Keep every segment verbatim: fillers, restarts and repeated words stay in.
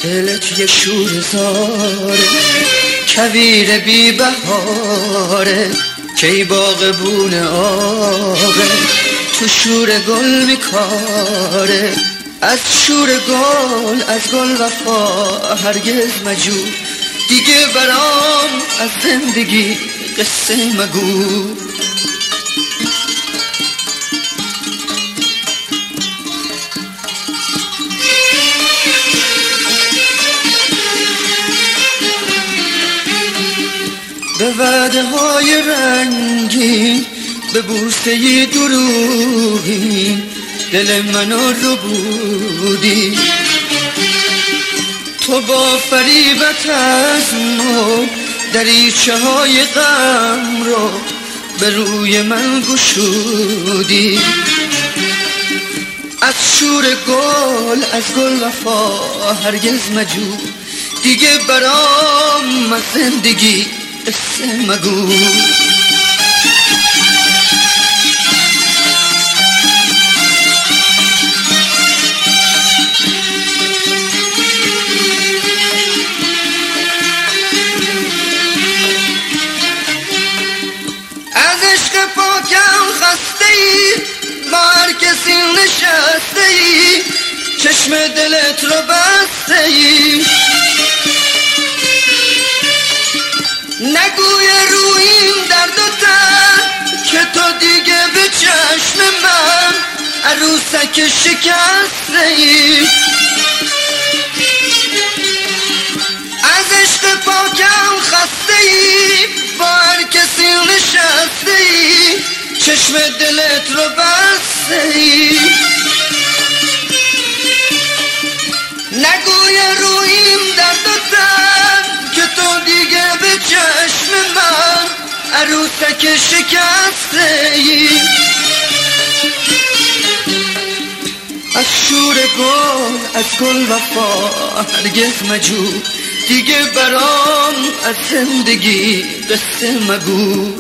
دلت یه شور زاره، کویر بی بهاره، کی باغبون آبه، تو شور گل میکاره. از شور گل، از گل وفا هرگز مجو، دیگه برام از زندگی قصه مگو. به وعده های رنگین، به بوسه دروغین، دل منو رو بودی. تو با فریبت از ما دریچه های غم رو به روی من گشودی. از شور گل، از گل وفا هرگز مجو، دیگه برام از زندگی قصه مگو. از عشق پاکم خسته ای، با هر کسی نشسته ای، چشم دلت رو بسته ای. نگوی رویم درد و تن که تو دیگه به چشم من عروسک شکسته ای. از عشق پاکم خسته ای، با هر کسی نشسته ای، چشم دلت رو بسته ای. نگوی رویم درد و تن که تو دیگه به چشم من عروسک شکسته ای. از شور گل، از گل وفا هرگز مجو، دیگه برام از زندگی قصه مگو.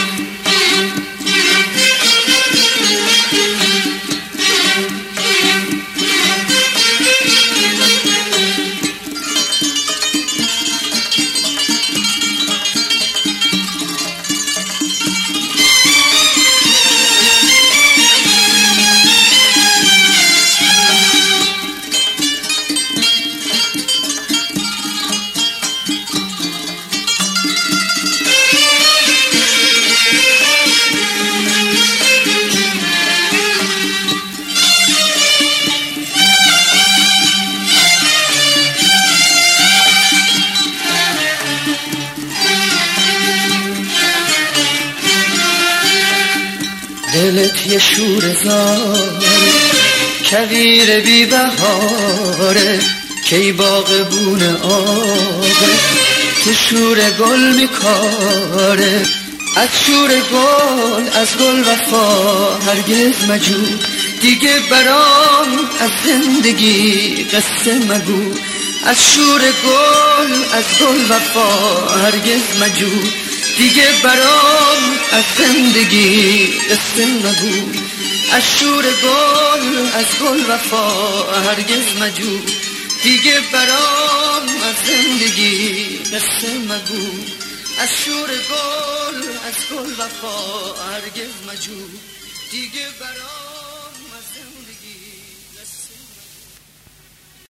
دلت یه شور زاره، کویر بی بهاره، کی باغبون آبه، تو شور گل میکاره. از شور گل، از گل وفا هرگز مجو، دیگه برام از زندگی قصه مگو. از شور گل، از گل وفا هرگز مجو، دیگه برام از زندگی قصه مگو. از شور گل، از گل وفا هرگز مجو، دیگه برام از زندگی قصه مگو. از شور گل، از گل وفا هرگز مجو، دیگه برام